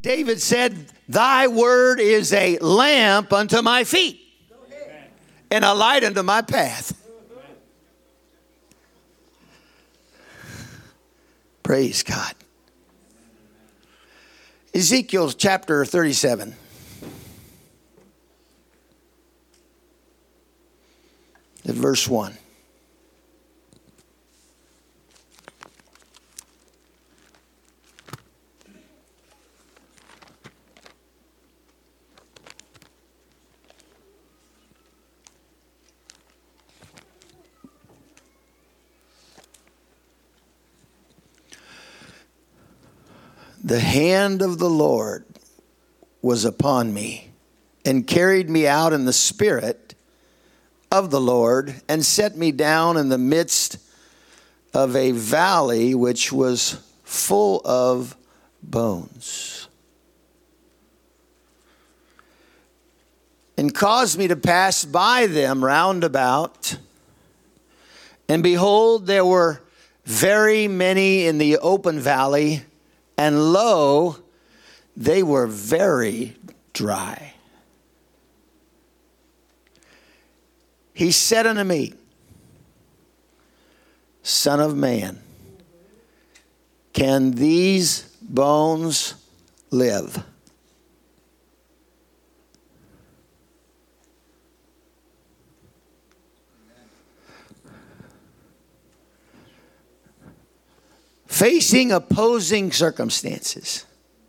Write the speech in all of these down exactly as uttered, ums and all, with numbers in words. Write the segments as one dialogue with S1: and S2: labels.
S1: David said, thy word is a lamp unto my feet and a light unto my path. Praise God. Ezekiel chapter thirty-seven. At verse one. The hand of the Lord was upon me and carried me out in the spirit of the Lord and set me down in the midst of a valley which was full of bones, and caused me to pass by them round about. And behold, there were very many in the open valley, and lo, they were very dry. He said unto me, Son of man, can these bones live? Facing opposing circumstances,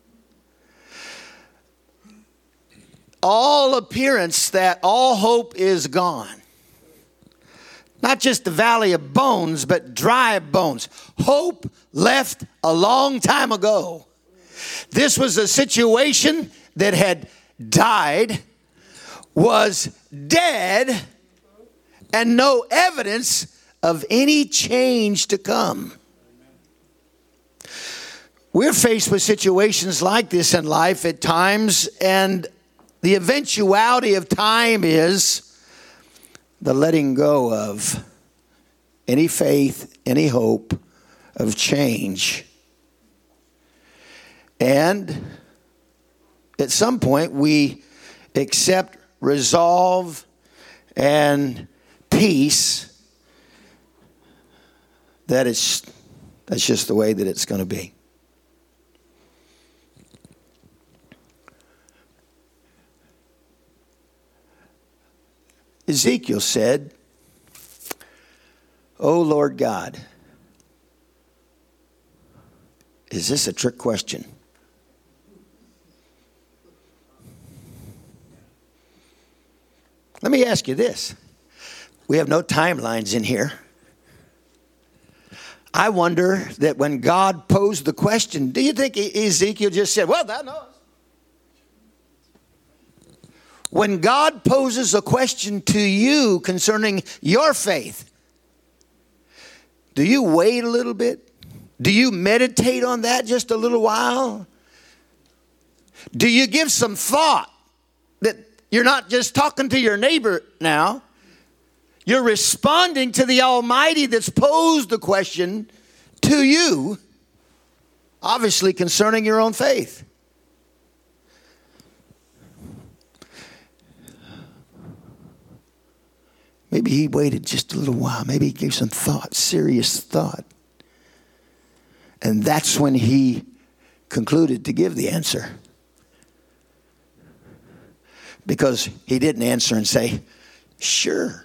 S1: all appearance that all hope is gone. Not just the valley of bones, but dry bones. Hope left a long time ago. This was a situation that had died, was dead, and no evidence of any change to come. We're faced with situations like this in life at times, and the eventuality of time is the letting go of any faith, any hope of change. And at some point we accept resolve and peace that it's, that's just the way that it's going to be. Ezekiel said, O Lord God, is this a trick question? Let me ask you this. We have no timelines in here. I wonder that when God posed the question, do you think Ezekiel just said, well, that knows? When God poses a question to you concerning your faith, do you wait a little bit? Do you meditate on that just a little while? Do you give some thought that you're not just talking to your neighbor now? You're responding to the Almighty that's posed the question to you, obviously concerning your own faith. Maybe he waited just a little while. Maybe he gave some thought, serious thought. And that's when he concluded to give the answer. Because he didn't answer and say, sure.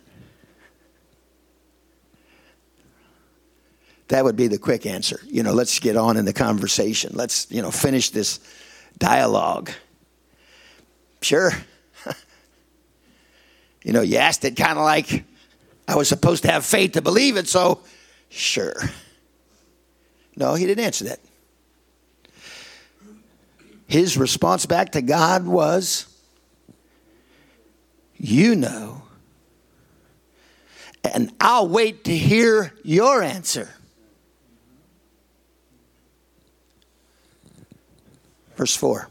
S1: That would be the quick answer. You know, let's get on in the conversation. Let's, you know, finish this dialogue. Sure. You know, you asked it kind of like I was supposed to have faith to believe it, so sure. No, he didn't answer that. His response back to God was, you know, and I'll wait to hear your answer. Verse four.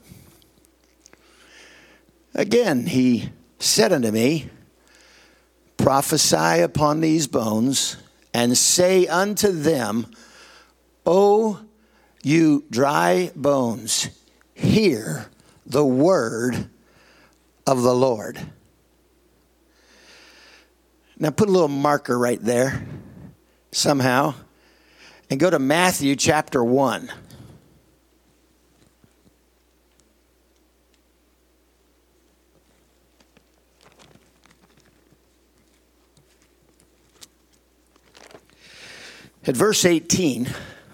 S1: Again, he said unto me, prophesy upon these bones, and say unto them, O you dry bones, hear the word of the Lord. Now put a little marker right there somehow and go to Matthew chapter one. At verse eighteen,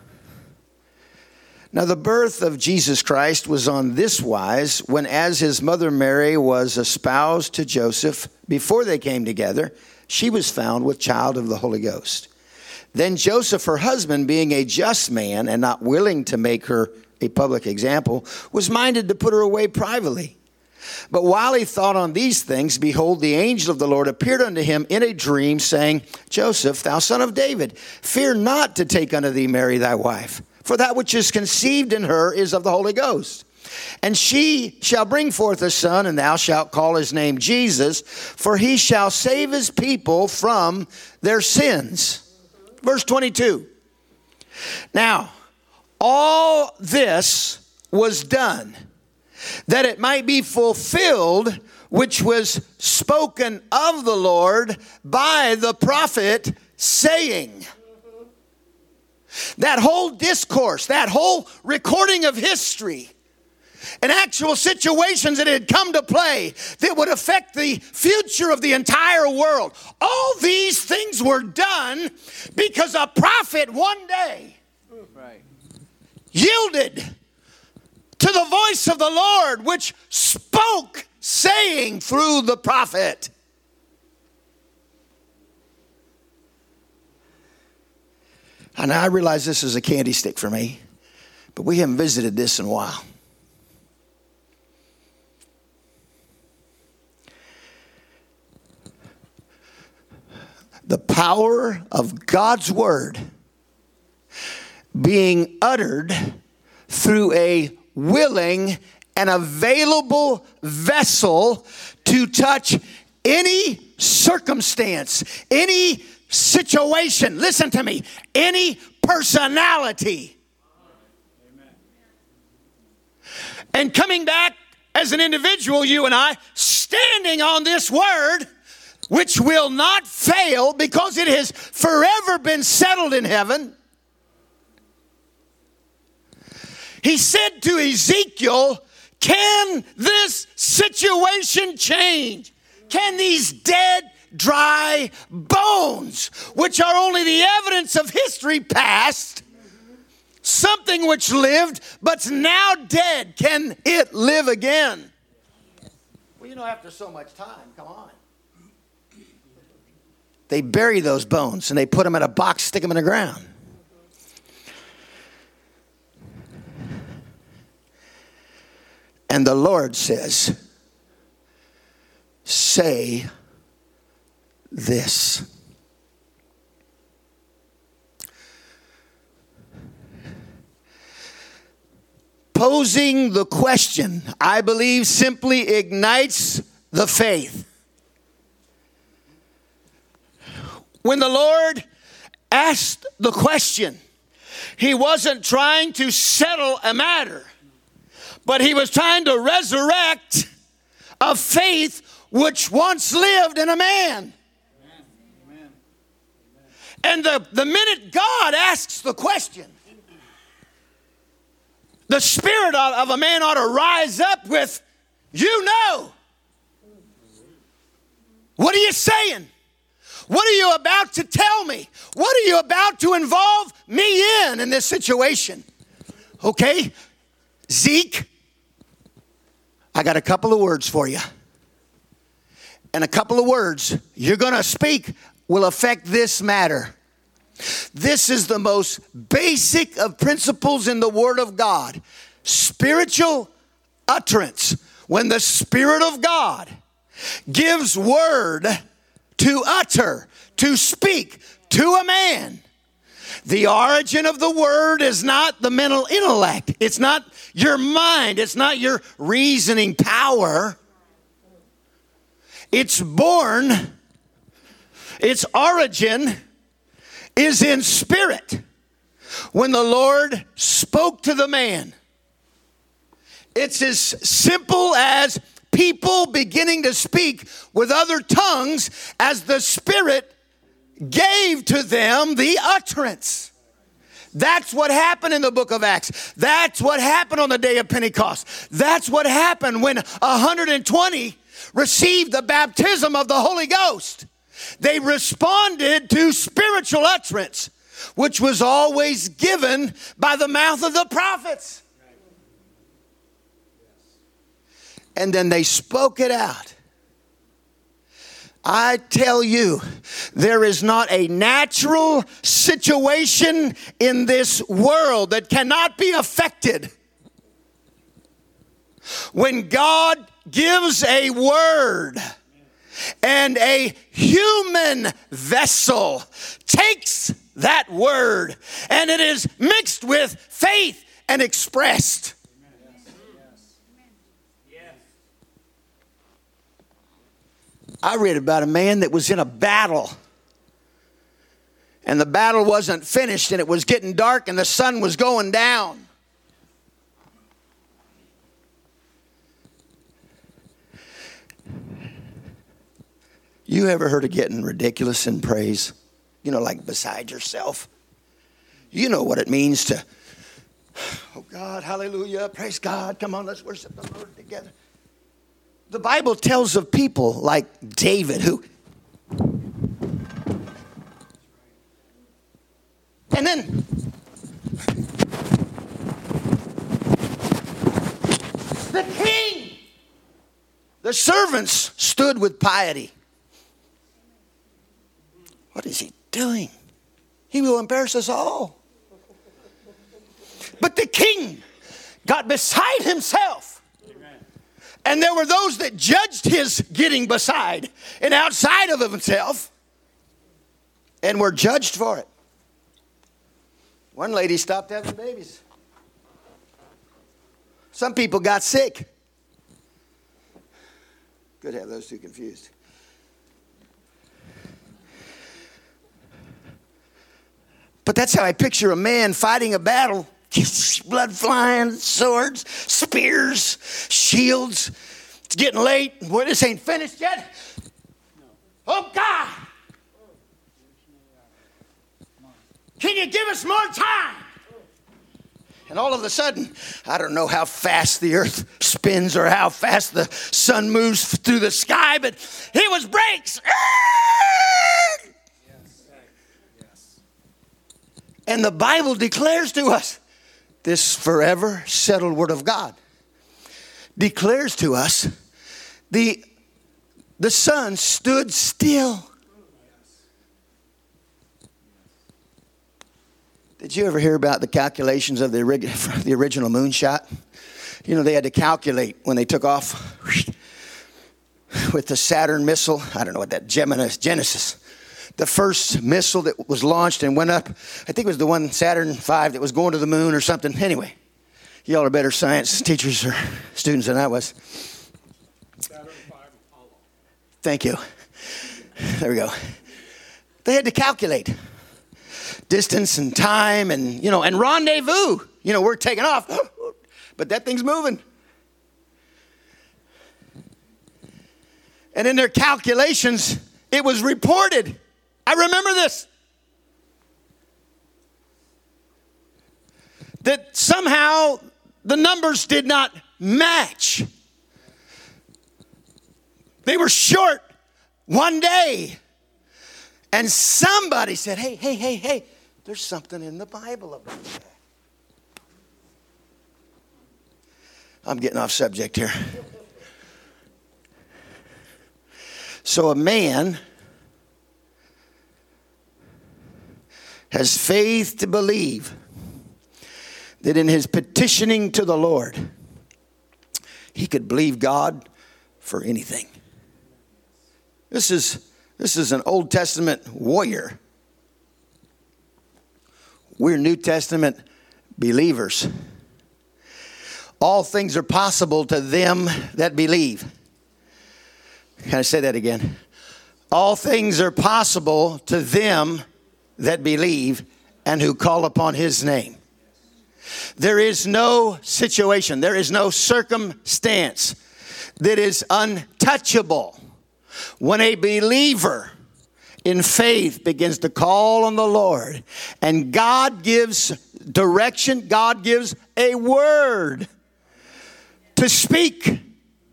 S1: now the birth of Jesus Christ was on this wise, when as his mother Mary was espoused to Joseph, before they came together, she was found with child of the Holy Ghost. Then Joseph, her husband, being a just man and not willing to make her a public example, was minded to put her away privately. But while he thought on these things, behold, the angel of the Lord appeared unto him in a dream, saying, Joseph, thou son of David, fear not to take unto thee Mary thy wife, for that which is conceived in her is of the Holy Ghost. And she shall bring forth a son, and thou shalt call his name Jesus, for he shall save his people from their sins. Verse twenty-two. Now, all this was done, that it might be fulfilled, which was spoken of the Lord by the prophet, saying. That whole discourse, that whole recording of history, and actual situations that had come to play that would affect the future of the entire world. All these things were done because a prophet one day right. yielded to the voice of the Lord, which spoke, saying through the prophet. And I realize this is a candy stick for me, but we haven't visited this in a while. The power of God's word being uttered through a willing and available vessel to touch any circumstance, any situation. Listen to me. Any personality. Amen. And coming back as an individual, you and I, standing on this word, which will not fail because it has forever been settled in heaven. He said to Ezekiel, can this situation change? Can these dead, dry bones, which are only the evidence of history past, something which lived but's now dead, can it live again? Well, you know, after so much time, come on. They bury those bones and they put them in a box, stick them in the ground. And the Lord says, say this. Posing the question, I believe, simply ignites the faith. When the Lord asked the question, he wasn't trying to settle a matter, but he was trying to resurrect a faith which once lived in a man. Amen. And the, the minute God asks the question, the spirit of, of a man ought to rise up with, you know. What are you saying? What are you about to tell me? What are you about to involve me in in this situation? Okay, Zeke, I got a couple of words for you. And a couple of words you're going to speak will affect this matter. This is the most basic of principles in the Word of God. Spiritual utterance. When the Spirit of God gives word to utter, to speak to a man, the origin of the word is not the mental intellect. It's not your mind. It's not your reasoning power. It's born, its origin is in spirit. When the Lord spoke to the man, It's as simple as people beginning to speak with other tongues as the Spirit gave to them the utterance. That's what happened in the book of Acts. That's what happened on the day of Pentecost. That's what happened when one hundred twenty received the baptism of the Holy Ghost. They responded to spiritual utterance, which was always given by the mouth of the prophets. And then they spoke it out. I tell you, there is not a natural situation in this world that cannot be affected. When God gives a word and a human vessel takes that word and it is mixed with faith and expressed. I read about a man that was in a battle. And the battle wasn't finished and it was getting dark and the sun was going down. You ever heard of getting ridiculous in praise? You know, like beside yourself. You know what it means to, oh God, hallelujah, praise God. Come on, let's worship the Lord together. The Bible tells of people like David who, and then the king, the servants stood with piety. What is he doing? He will embarrass us all. But the king got beside himself. And there were those that judged his getting beside and outside of himself and were judged for it. One lady stopped having babies. Some people got sick. Could have those two confused. But that's how I picture a man fighting a battle. Blood flying, swords, spears, shields. It's getting late. Boy, this ain't finished yet. Oh, God. Can you give us more time? And all of a sudden, I don't know how fast the earth spins or how fast the sun moves through the sky, but it was breaks. And the Bible declares to us, this forever settled word of God declares to us the, the sun stood still. Did you ever hear about the calculations of the, the original moonshot? You know, they had to calculate when they took off with the Saturn missile. I don't know what that, Gemini, Genesis. The first missile that was launched and went up, I think it was the one Saturn five that was going to the moon or something. Anyway, y'all are better science teachers or students than I was. Saturn five Apollo. Thank you. There we go. They had to calculate distance and time and, you know, and rendezvous. You know, we're taking off, but that thing's moving. And in their calculations, it was reported. I remember this. That somehow the numbers did not match. They were short one day. And somebody said, hey, hey, hey, hey, there's something in the Bible about that. I'm getting off subject here. So a man has faith to believe that in his petitioning to the Lord, he could believe God for anything. This is, this is an Old Testament warrior. We're New Testament believers. All things are possible to them that believe. Can I say that again? All things are possible to them that believe and who call upon his name. There is no situation, there is no circumstance that is untouchable when a believer in faith begins to call on the Lord, and God gives direction, God gives a word to speak. You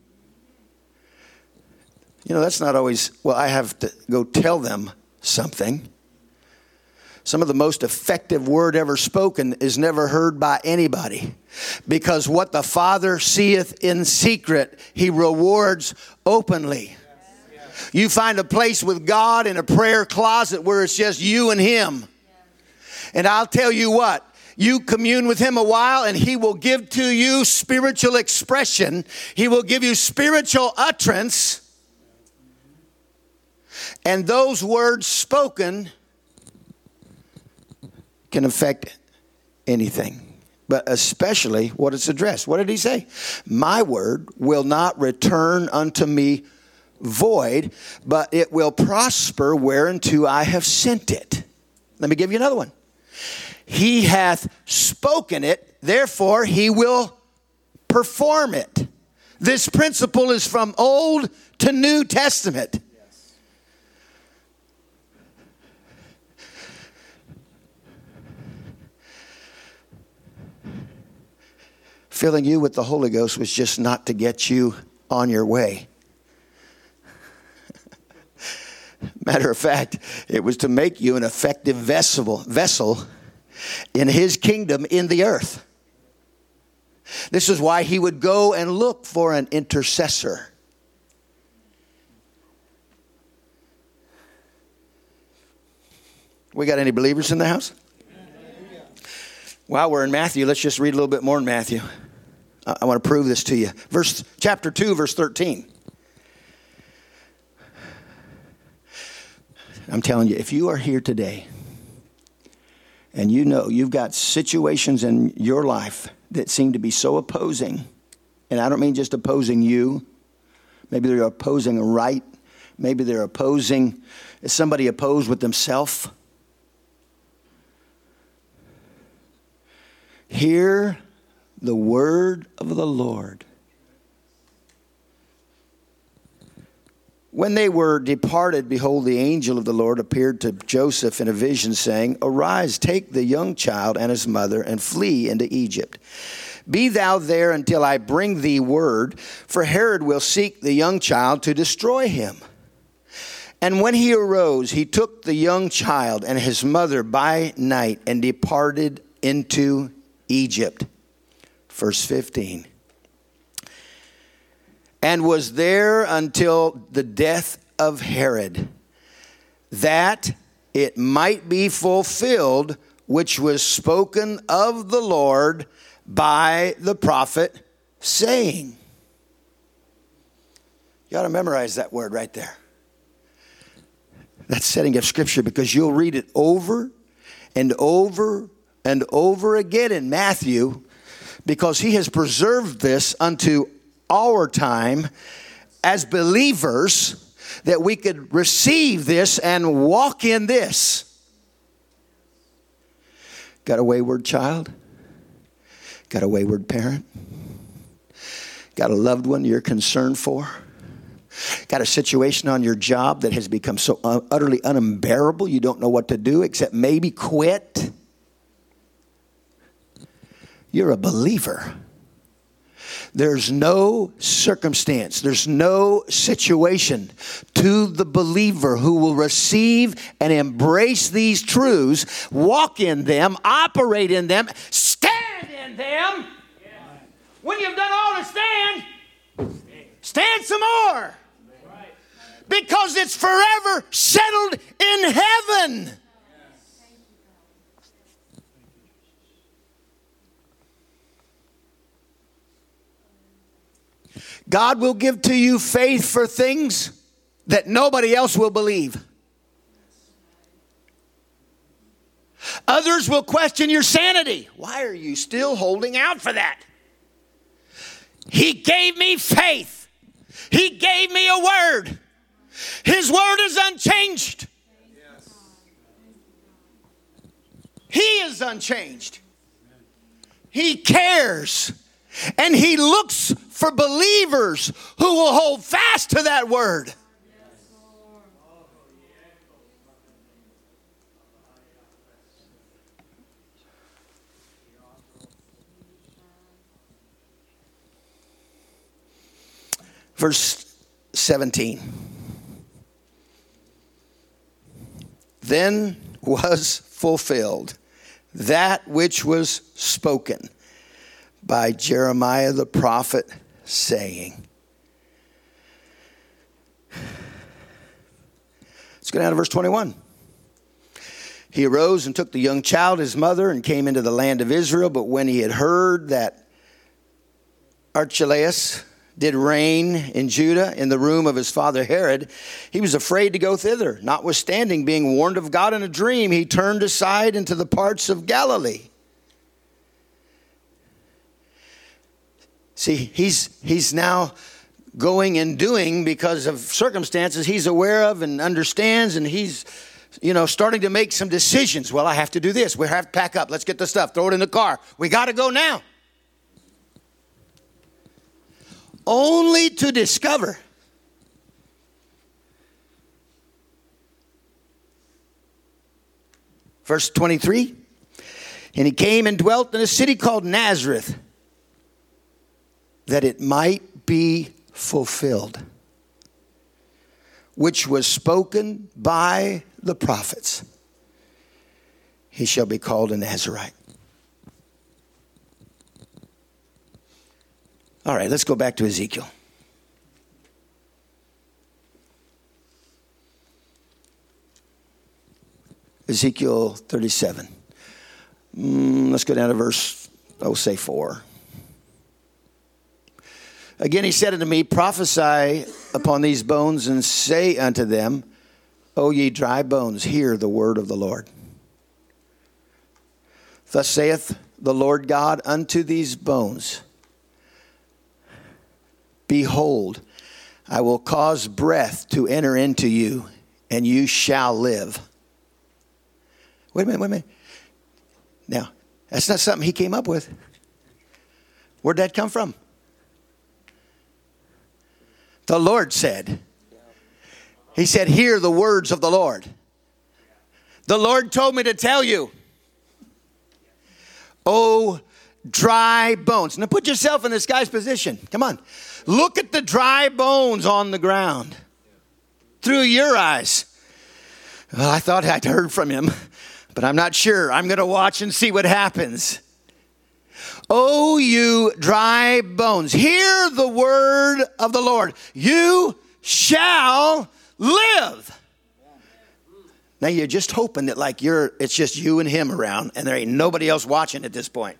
S1: know, that's not always, well, I have to go tell them something. Some of the most effective word ever spoken is never heard by anybody, because what the Father seeth in secret, he rewards openly. You find a place with God in a prayer closet where it's just you and him. And I'll tell you what, you commune with him a while and he will give to you spiritual expression. He will give you spiritual utterance. And those words spoken can affect anything, but especially what it's addressed. What did he say? My word will not return unto me void, but it will prosper whereunto I have sent it. Let me give you another one. He hath spoken it, therefore he will perform it. This principle is from Old to New Testament. Filling you with the Holy Ghost was just not to get you on your way. Matter of fact, it was to make you an effective vessel, vessel in his kingdom in the earth. This is why he would go and look for an intercessor. We got any believers in the house? While we're in Matthew, let's just read a little bit more in Matthew. I want to prove this to you. Verse chapter two, verse thirteen. I'm telling you, if you are here today and you know you've got situations in your life that seem to be so opposing, and I don't mean just opposing you. Maybe they're opposing a right. Maybe they're opposing, is somebody opposed with themselves? Hear the word of the Lord. When they were departed, behold, the angel of the Lord appeared to Joseph in a vision, saying, Arise, take the young child and his mother, and flee into Egypt. Be thou there until I bring thee word, for Herod will seek the young child to destroy him. And when he arose, he took the young child and his mother by night and departed into Egypt. Verse fifteen. And was there until the death of Herod, that it might be fulfilled which was spoken of the Lord by the prophet, saying. You ought to memorize that word right there. That's setting up scripture, because you'll read it over and over and over again in Matthew, because he has preserved this unto our time as believers, that we could receive this and walk in this. Got a wayward child? Got a wayward parent? Got a loved one you're concerned for? Got a situation on your job that has become so utterly unbearable you don't know what to do except maybe quit? You're a believer. There's no circumstance, there's no situation to the believer who will receive and embrace these truths, walk in them, operate in them, stand in them. When you've done all to stand, stand some more. Because it's forever settled in heaven. God will give to you faith for things that nobody else will believe. Others will question your sanity. Why are you still holding out for that? He gave me faith. He gave me a word. His word is unchanged. He is unchanged. He cares. And he looks for believers who will hold fast to that word. Verse seventeen. Then was fulfilled that which was spoken by Jeremiah the prophet, saying. Let's go down to verse twenty-one. He arose and took the young child, his mother, and came into the land of Israel. But when he had heard that Archelaus did reign in Judah in the room of his father Herod, he was afraid to go thither. Notwithstanding, being warned of God in a dream, he turned aside into the parts of Galilee. See, he's he's now going and doing because of circumstances he's aware of and understands, and he's, you know, starting to make some decisions. Well, I have to do this. We have to pack up. Let's get the stuff. Throw it in the car. We got to go now. Only to discover verse twenty-three, and he came and dwelt in a city called Nazareth, that it might be fulfilled, which was spoken by the prophets. He shall be called a Nazarite. All right, let's go back to Ezekiel. Ezekiel thirty-seven. Mm, let's go down to verse, oh, say four. Again, he said unto me, prophesy upon these bones and say unto them, O ye dry bones, hear the word of the Lord. Thus saith the Lord God unto these bones, behold, I will cause breath to enter into you, and you shall live. Wait a minute, wait a minute. Now, that's not something he came up with. Where'd that come from? The Lord said. He said, hear the words of the Lord. The Lord told me to tell you, oh, dry bones. Now put yourself in this guy's position. Come on. Look at the dry bones on the ground through your eyes. Well, I thought I'd heard from him, but I'm not sure. I'm going to watch and see what happens. O you dry bones, hear the word of the Lord. You shall live. Now you're just hoping that like you're, it's just you and him around and there ain't nobody else watching at this point.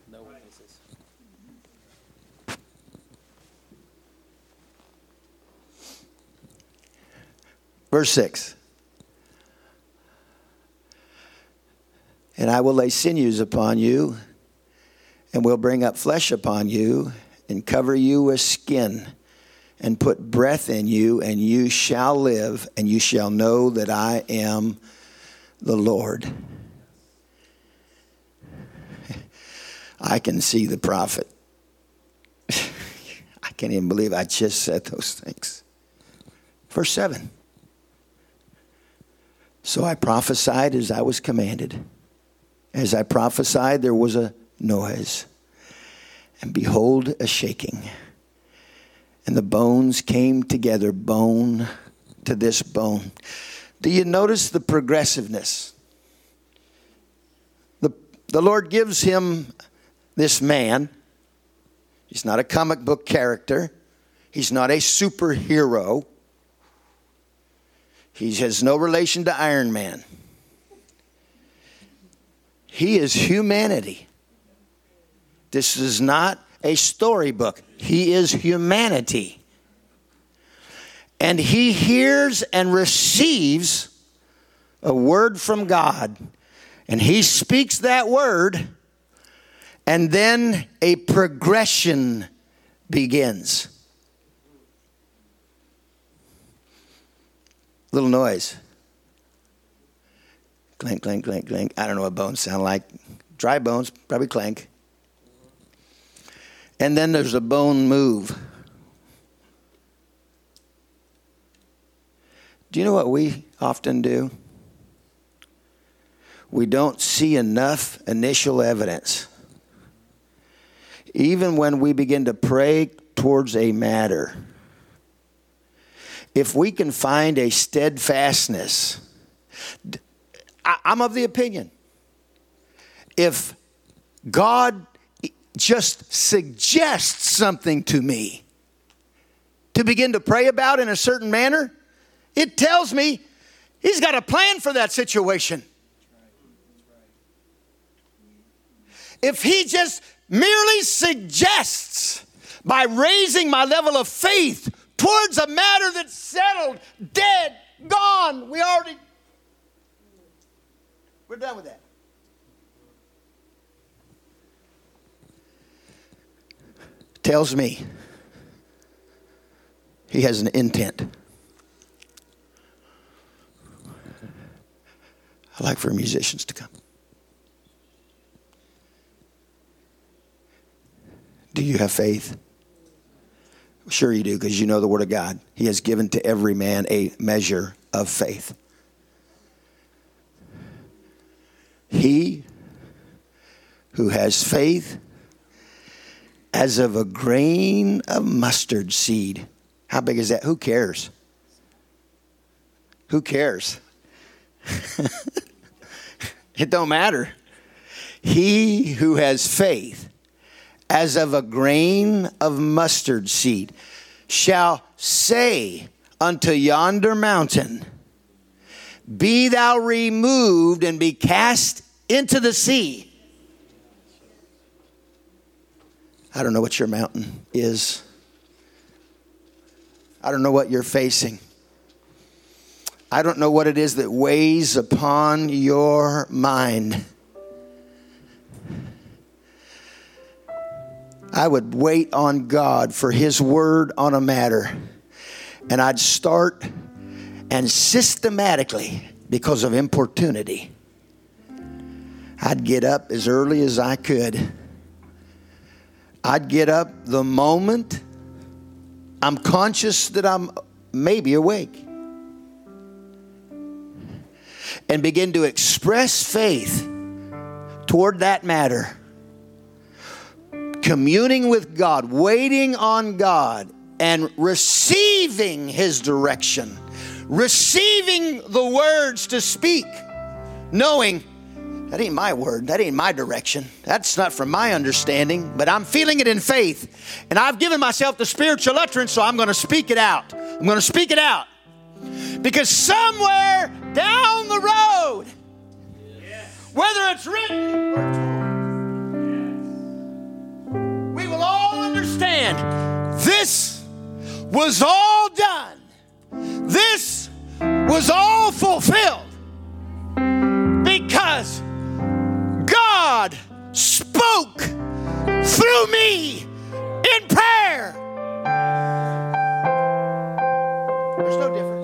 S1: Verse six. And I will lay sinews upon you, and will bring up flesh upon you, and cover you with skin, and put breath in you, and you shall live, and you shall know that I am the Lord. I can see the prophet. I can't even believe I just said those things. Verse seven. So I prophesied as I was commanded. As I prophesied, there was a noise, and behold, a shaking. And the bones came together, bone to this bone. Do you notice the progressiveness? The, the Lord gives him this man. He's not a comic book character. He's not a superhero. He has no relation to Iron Man. He is humanity. This is not a storybook. He is humanity. And he hears and receives a word from God. And he speaks that word. And then a progression begins. Little noise. Clank, clank, clank, clank. I don't know what bones sound like. Dry bones, probably clank. and then there's a bone move. Do you know what we often do? We don't see enough initial evidence. Even when we begin to pray towards a matter, if we can find a steadfastness, I'm of the opinion, if God just suggests something to me to begin to pray about in a certain manner, it tells me He's got a plan for that situation. If He just merely suggests by raising my level of faith towards a matter that's settled, dead, gone, we already, we're done with that. Tells me He has an intent. I'd like for musicians to come. Do you have faith? Sure you do, because you know the Word of God. He has given to every man a measure of faith. He who has faith as of a grain of mustard seed. How big is that? Who cares? Who cares? It don't matter. He who has faith as of a grain of mustard seed shall say unto yonder mountain, be thou removed and be cast into the sea. I don't know what your mountain is. I don't know what you're facing. I don't know what it is that weighs upon your mind. I would wait on God for His word on a matter. And I'd start and systematically, because of importunity, I'd get up as early as I could. I'd get up the moment I'm conscious that I'm maybe awake, and begin to express faith toward that matter. Communing with God, waiting on God, and receiving His direction. Receiving the words to speak. Knowing, that ain't my word, that ain't my direction. That's not from my understanding, but I'm feeling it in faith. And I've given myself the spiritual utterance, so I'm going to speak it out. I'm going to speak it out. Because somewhere down the road, whether it's written or told, we will all understand this was all done. This was all fulfilled because God spoke through me in prayer. There's no difference.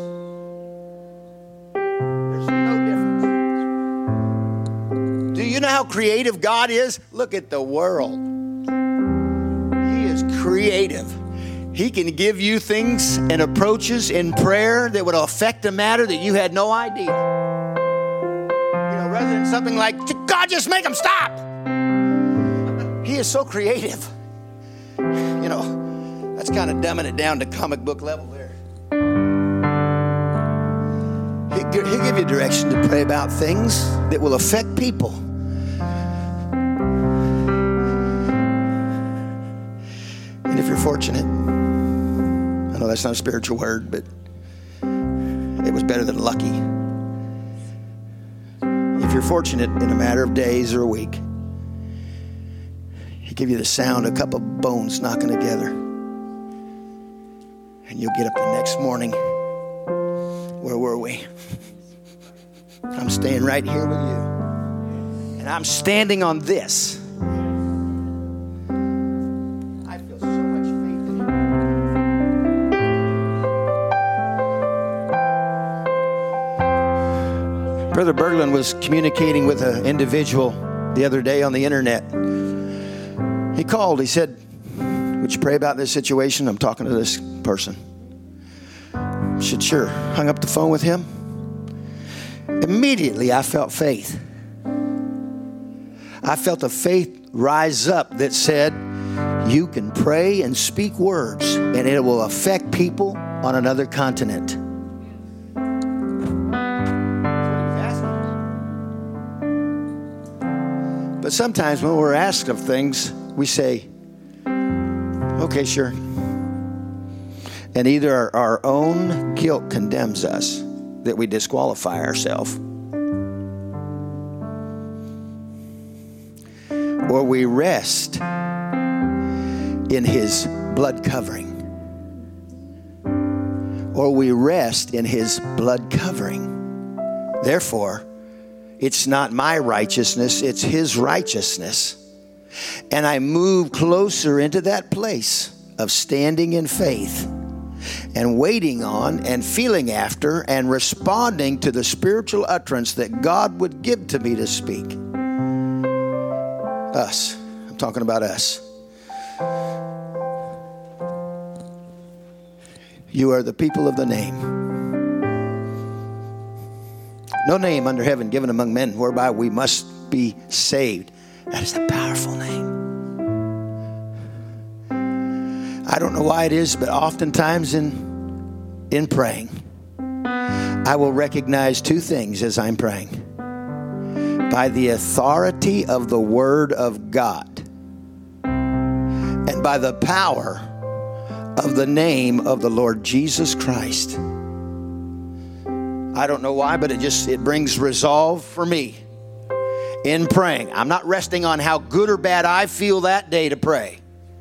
S1: There's no difference. Do you know how creative God is? Look at the world. He is creative. He can give you things and approaches in prayer that would affect a matter that you had no idea. You know, rather than something like, God, just make them stop. He is so creative. You know, that's kind of dumbing it down to comic book level there. He'll give you direction to pray about things that will affect people. And if you're fortunate, I know that's not a spiritual word, but it was better than lucky. If you're fortunate in a matter of days or a week, He'll give you the sound of a couple of bones knocking together. And you'll get up the next morning. Where were we? I'm staying right here with you. And I'm standing on this. I feel so much faith in you. Brother Berglund was communicating with an individual the other day on the internet. He called. He said, would you pray about this situation? I'm talking to this person. She said, sure. Hung up the phone with him. Immediately, I felt faith. I felt a faith rise up that said, you can pray and speak words, and it will affect people on another continent. But sometimes when we're asked of things, we say, okay, sure. And either our, our own guilt condemns us, that we disqualify ourselves, or we rest in his blood covering. Or we rest in his blood covering. Therefore, it's not my righteousness, it's his righteousness. And I move closer into that place of standing in faith and waiting on and feeling after and responding to the spiritual utterance that God would give to me to speak. Us. I'm talking about us. You are the people of the name. No name under heaven given among men whereby we must be saved. That is a powerful name. I don't know why it is, but oftentimes in, in praying, I will recognize two things as I'm praying. By the authority of the Word of God and by the power of the name of the Lord Jesus Christ. I don't know why, but it just, it brings resolve for me in praying. I'm not resting on how good or bad I feel that day to pray.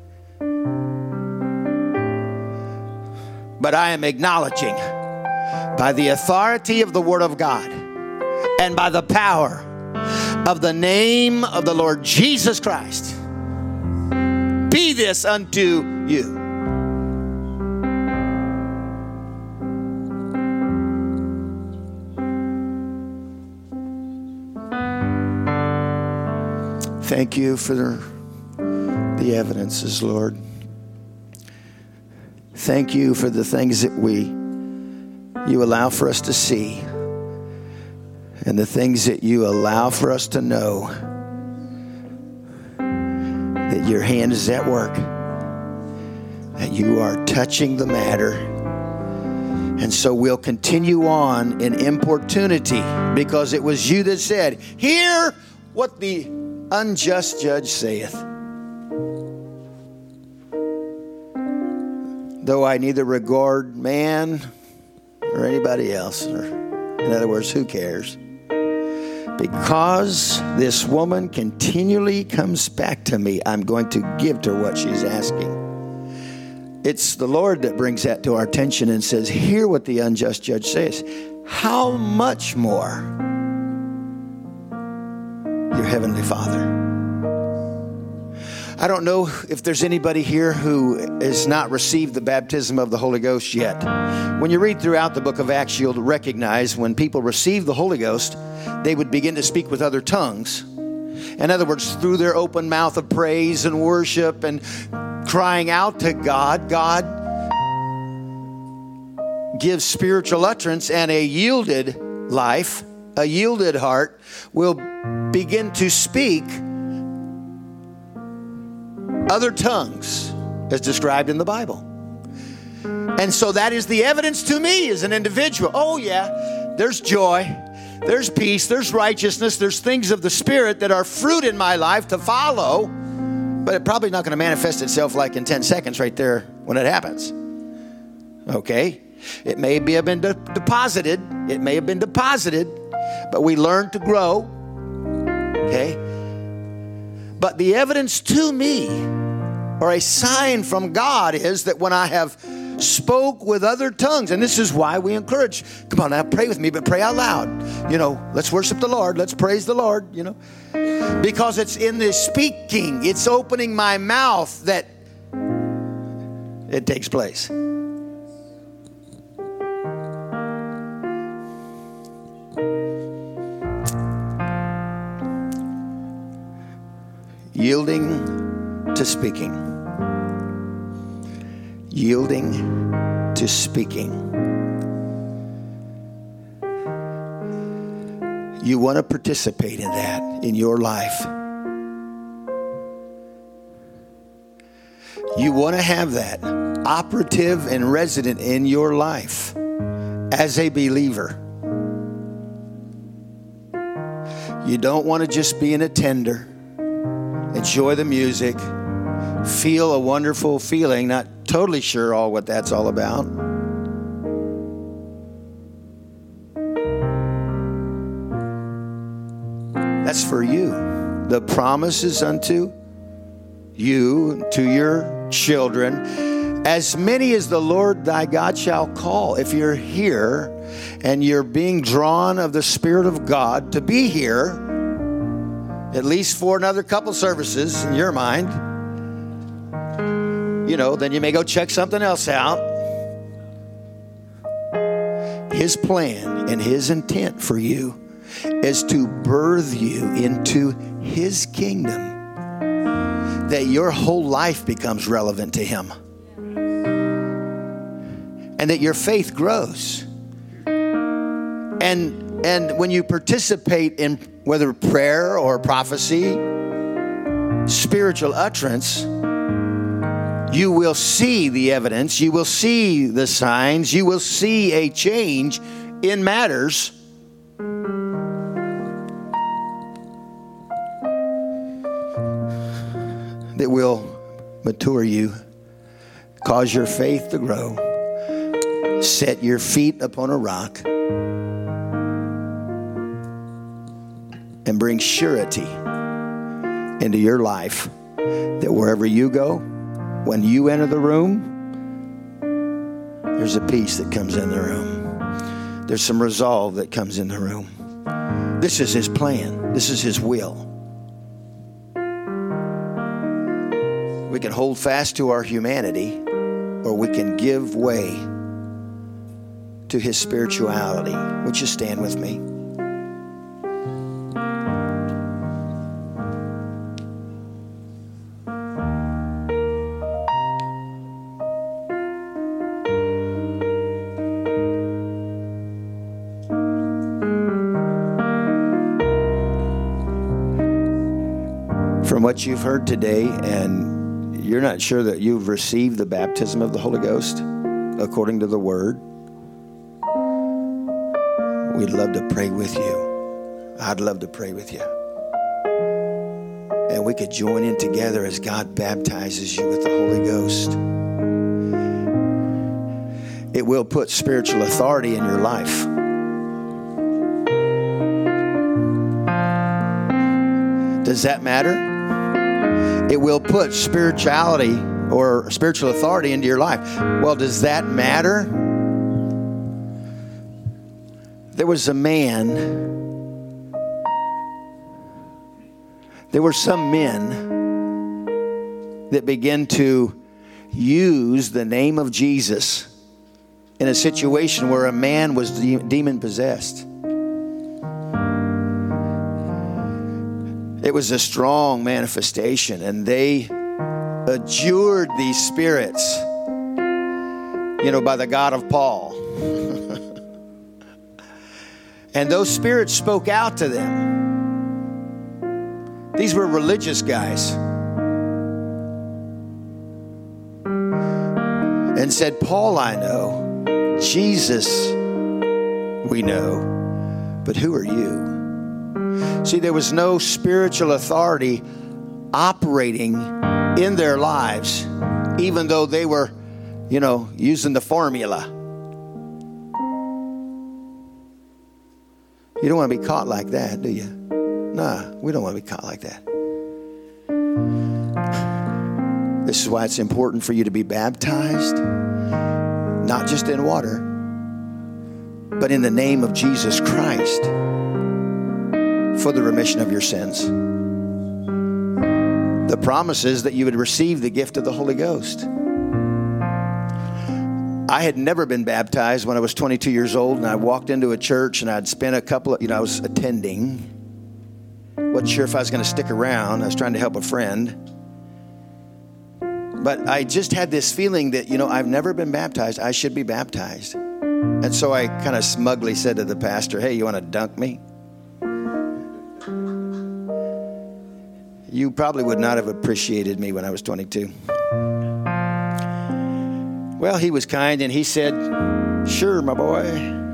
S1: But I am acknowledging by the authority of the Word of God and by the power of the name of the Lord Jesus Christ, be this unto you. Thank you for the, the evidences, Lord. Thank you for the things that we, you allow for us to see, and the things that you allow for us to know that your hand is at work, that you are touching the matter. And so we'll continue on in importunity, because it was you that said, hear what the unjust judge saith. Though I neither regard man or anybody else, or in other words, who cares? Because this woman continually comes back to me, I'm going to give to her what she's asking. It's the Lord that brings that to our attention and says, hear what the unjust judge says. How much more your heavenly Father? I don't know if there's anybody here who has not received the baptism of the Holy Ghost yet. When you read throughout the book of Acts, you'll recognize when people received the Holy Ghost, they would begin to speak with other tongues. In other words, through their open mouth of praise and worship and crying out to God, God gives spiritual utterance, and a yielded life, a yielded heart will begin to speak other tongues as described in the Bible. And so that is the evidence to me as an individual. Oh yeah, there's joy, there's peace, there's righteousness, there's things of the Spirit that are fruit in my life to follow, but it's probably not going to manifest itself like in ten seconds right there when it happens. Okay? It may be have been de- deposited, it may have been deposited, but we learn to grow. Okay? But the evidence to me, or a sign from God, is that when I have spoke with other tongues, and this is why we encourage, come on now, pray with me, but pray out loud. You know, let's worship the Lord, let's praise the Lord, you know. Because it's in the speaking, it's opening my mouth that it takes place. Yielding to speaking. yielding to speaking. You want to participate in that in your life. You want to have that operative and resident in your life as a believer. You don't want to just be an attender, enjoy the music, feel a wonderful feeling, not totally sure all what that's all about. That's for you. The promise is unto you, to your children, as many as the Lord thy God shall call. If you're here and you're being drawn of the Spirit of God to be here, at least for another couple services in your mind, you know, then you may go check something else out. His plan and His intent for you is to birth you into His kingdom, that your whole life becomes relevant to Him, and that your faith grows. And and when you participate in whether prayer or prophecy, spiritual utterance, you will see the evidence, you will see the signs, you will see a change in matters that will mature you, cause your faith to grow, set your feet upon a rock, and bring surety into your life that wherever you go, when you enter the room, there's a peace that comes in the room. There's some resolve that comes in the room. This is His plan. This is His will. We can hold fast to our humanity, or we can give way to His spirituality. Would you stand with me? From what you've heard today, and you're not sure that you've received the baptism of the Holy Ghost according to the Word, we'd love to pray with you. I'd love to pray with you. And we could join in together as God baptizes you with the Holy Ghost. It will put spiritual authority in your life. Does that matter? It will put spirituality or spiritual authority into your life. Well, does that matter? There was a man, there were some men that began to use the name of Jesus in a situation where a man was de- demon possessed. It was a strong manifestation, and they adjured these spirits, you know, by the God of Paul. And those spirits spoke out to them. These were religious guys. And said, Paul I know, Jesus we know, but who are you? See, there was no spiritual authority operating in their lives, even though they were, you know, using the formula. You don't want to be caught like that, do you? Nah, we don't want to be caught like that. This is why it's important for you to be baptized, not just in water, but in the name of Jesus Christ, for the remission of your sins. The promise is that you would receive the gift of the Holy Ghost. I had never been baptized when I was twenty-two years old, and I walked into a church and I'd spent a couple of, you know, I was attending. Wasn't sure if I was going to stick around. I was trying to help a friend. But I just had this feeling that, you know, I've never been baptized. I should be baptized. And so I kind of smugly said to the pastor, hey, you want to dunk me? You probably would not have appreciated me when I was twenty-two. Well, he was kind and he said, sure, my boy.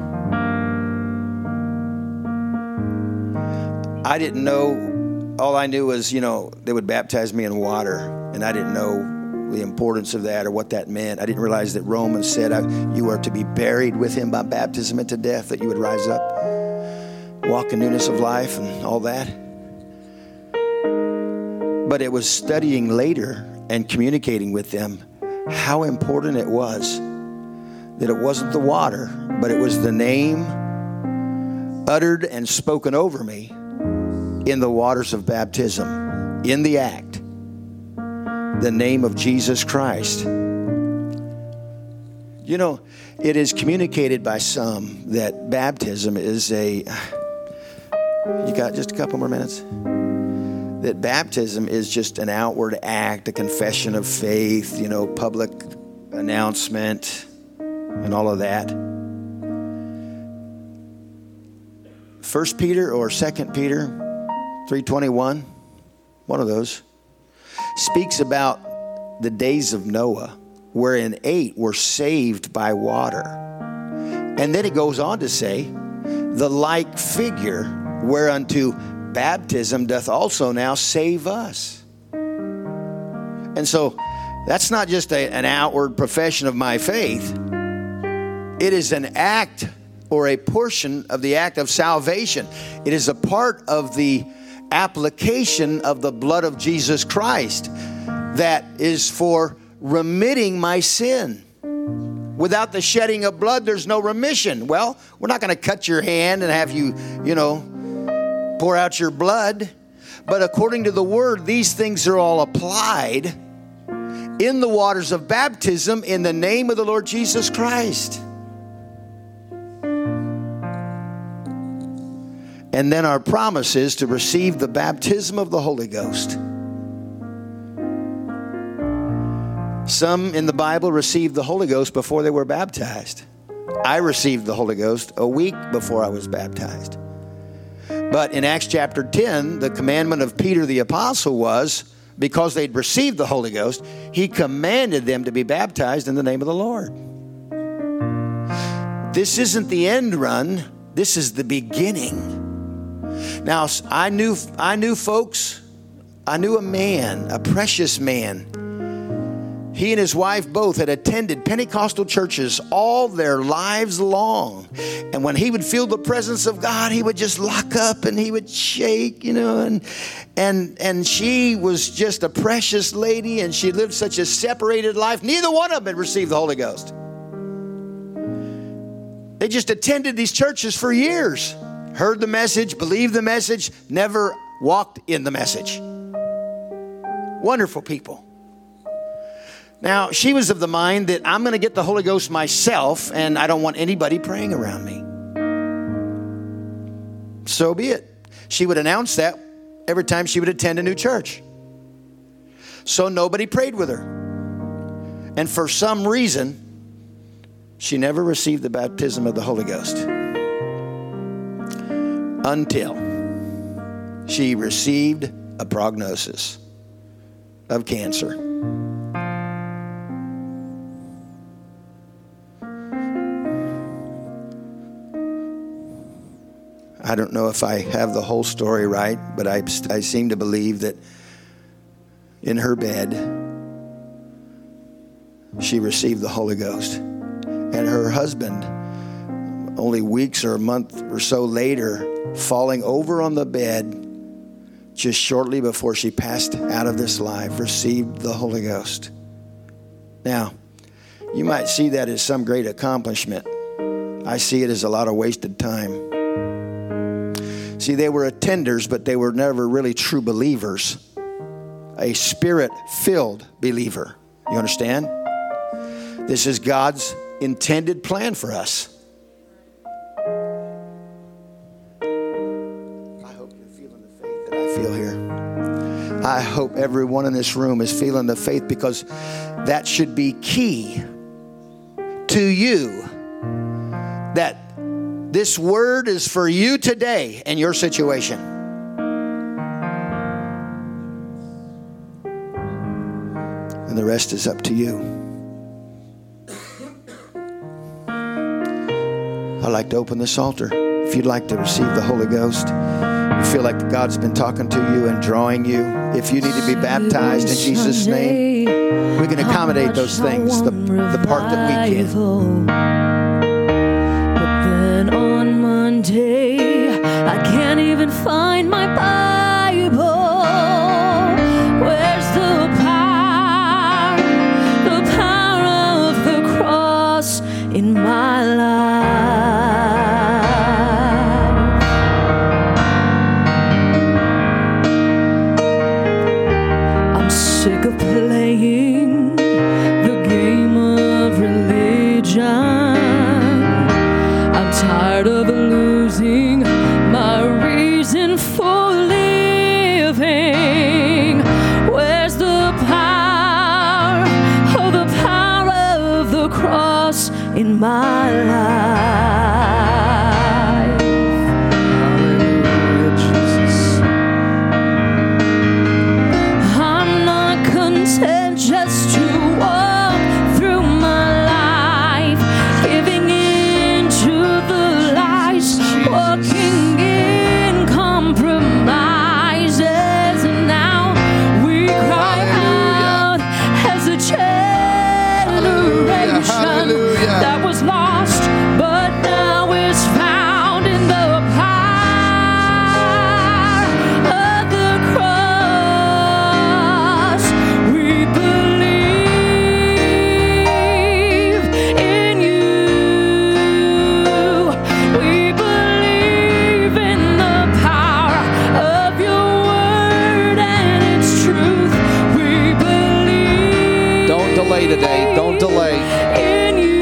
S1: I didn't know. All I knew was, you know, they would baptize me in water. And I didn't know the importance of that or what that meant. I didn't realize that Romans said I, you are to be buried with him by baptism into death, that you would rise up, walk in newness of life and all that. But it was studying later and communicating with them how important it was that it wasn't the water, but it was the name uttered and spoken over me in the waters of baptism, in the act, the name of Jesus Christ. You know, it is communicated by some that baptism is a, you got just a couple more minutes? That baptism is just an outward act, a confession of faith, you know, public announcement and all of that. First Peter or Second Peter three twenty-one, one of those, speaks about the days of Noah, wherein eight were saved by water. And then it goes on to say, the like figure whereunto baptism doth also now save us. And so that's not just a, an outward profession of my faith. It is an act or a portion of the act of salvation. It is a part of the application of the blood of Jesus Christ that is for remitting my sin. Without the shedding of blood, there's no remission. Well, we're not going to cut your hand and have you, you know, pour out your blood. But according to the word, these things are all applied in the waters of baptism in the name of the Lord Jesus Christ. And then our promise is to receive the baptism of the Holy Ghost. Some in the Bible received the Holy Ghost before they were baptized. I received the Holy Ghost a week before I was baptized. But in Acts chapter ten, the commandment of Peter the apostle was, because they'd received the Holy Ghost, he commanded them to be baptized in the name of the Lord. This isn't the end run. This is the beginning. Now, I knew, I knew folks, I knew a man, a precious man. He and his wife both had attended Pentecostal churches all their lives long. And when he would feel the presence of God, he would just lock up and he would shake, you know, and and and she was just a precious lady and she lived such a separated life. Neither one of them had received the Holy Ghost. They just attended these churches for years, heard the message, believed the message, never walked in the message. Wonderful people. Now, she was of the mind that I'm going to get the Holy Ghost myself, and I don't want anybody praying around me. So be it. She would announce that every time she would attend a new church. So nobody prayed with her. And for some reason, she never received the baptism of the Holy Ghost. Until she received a prognosis of cancer. I don't know if I have the whole story right, but I, I seem to believe that in her bed, she received the Holy Ghost. And her husband, only weeks or a month or so later, falling over on the bed just shortly before she passed out of this life, received the Holy Ghost. Now, you might see that as some great accomplishment. I see it as a lot of wasted time. See, they were attenders, but they were never really true believers. A spirit-filled believer. You understand? This is God's intended plan for us. I hope you're feeling the faith that I feel here. I hope everyone in this room is feeling the faith, because that should be key to you. That this word is for you today and your situation. And the rest is up to you. I'd like to open this altar. If you'd like to receive the Holy Ghost, you feel like God's been talking to you and drawing you. If you need to be baptized in Jesus' name, we can accommodate those things, the, the part that we can.
S2: But then on Monday, I can't even find my Bible. Where's the power, the power of the cross in my life? Sick of playing the game of religion. I'm tired of losing my reason for living. Where's the power, oh, the power of the cross in my life?
S3: Hallelujah, Jesus.
S2: Just to walk through my life, giving in to the lies, walking in compromises, and now we cry out as a generation that was lost, but now is found in the power of the cross. We believe in you. We believe in the power of your word and its truth. We believe.
S3: Don't delay today. Don't delay.
S2: In you.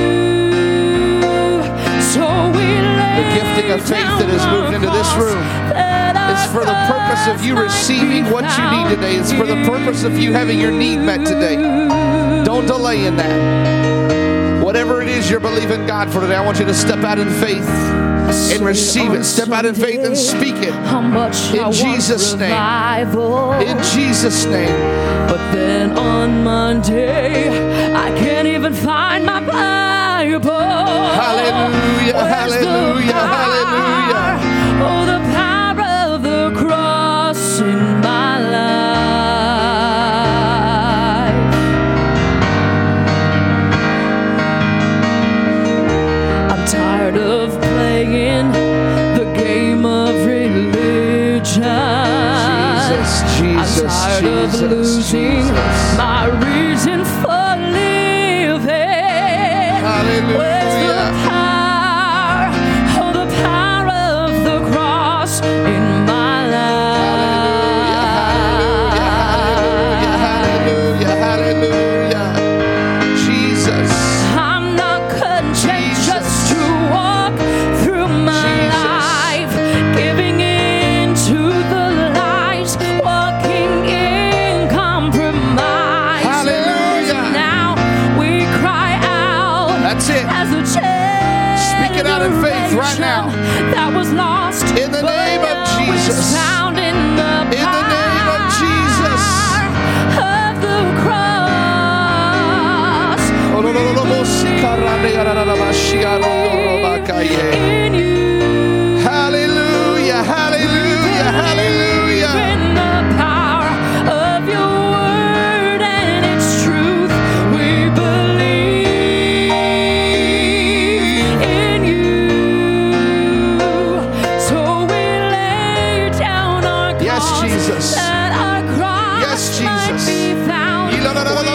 S2: So we
S3: The gifting of faith that has moved into this room is for the purpose of you receiving what you need today. It's for the purpose of you having your need met today. Don't delay in that. Whatever it is you're believing God for today, I want you to step out in faith and receive it. Step out in faith and speak it.
S2: How much
S3: In Jesus' name. In Jesus' name.
S2: But then on Monday, I can't even find my Bible.
S3: Hallelujah,
S2: Where's the
S3: hallelujah,
S2: power?
S3: hallelujah.
S2: Oh, the power of the cross in my life. I'm tired of playing the game of religion.
S3: Jesus, Jesus,
S2: I'm tired
S3: Jesus,
S2: of losing
S3: Jesus.
S2: my reason for living.
S3: Hallelujah.
S2: Where's the power, oh, the power of the cross in my life?
S3: Hallelujah, hallelujah, hallelujah. Jesus.
S2: I'm not content just to walk through my
S3: Jesus.
S2: life, giving in to the lies, walking in compromise.
S3: Hallelujah.
S2: Now we cry out
S3: That's it.
S2: as a
S3: Speak it out in faith right now.
S2: that was lost.
S3: In the
S2: but
S3: name of
S2: now
S3: Jesus.
S2: is found in the
S3: In the name of Jesus.
S2: power of the cross. In you.
S3: Hallelujah, hallelujah, hallelujah.
S2: In the power of your word and its truth, we believe in you. So we lay down our
S3: Yes,
S2: cause,
S3: Jesus.
S2: that our cross
S3: Yes, Jesus.
S2: might be found. We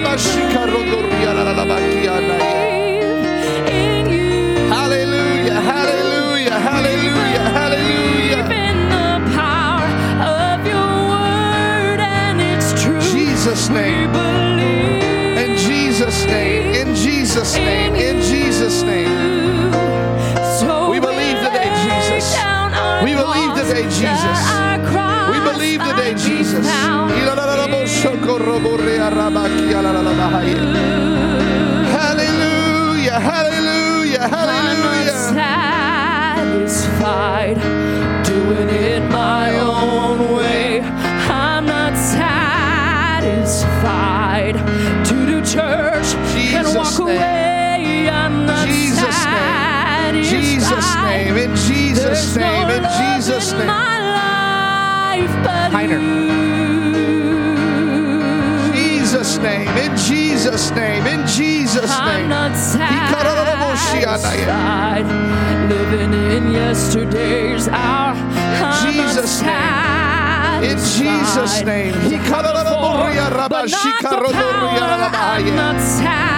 S2: believe in you.
S3: Hallelujah, hallelujah, hallelujah, hallelujah.
S2: In the power of your word and its truth.
S3: Jesus'
S2: We
S3: name.
S2: believe
S3: In Jesus' name. In Jesus' name. In Jesus' name.
S2: So
S3: We believe today,
S2: lay
S3: Jesus.
S2: down our
S3: We believe
S2: cross,
S3: today, Jesus.
S2: that our cross
S3: We believe today,
S2: might be
S3: Jesus.
S2: found.
S3: Hallelujah, hallelujah,
S2: I'm not
S3: hallelujah.
S2: satisfied doing it my own way. I'm not satisfied to do church and walk
S3: Jesus' name.
S2: away. I'm not
S3: Jesus' name. Jesus' name. In Jesus'
S2: There's
S3: name.
S2: no
S3: In
S2: love
S3: Jesus'
S2: in
S3: name.
S2: my life but
S3: Heiner.
S2: you.
S3: Jesus' name. In Jesus' name. In Jesus'
S2: I'm
S3: name.
S2: not satisfied living in yesterday's hour. I'm
S3: Jesus'
S2: not
S3: name. In Jesus'
S2: satisfied
S3: name.
S2: to come forth, but not the power. I'm not satisfied.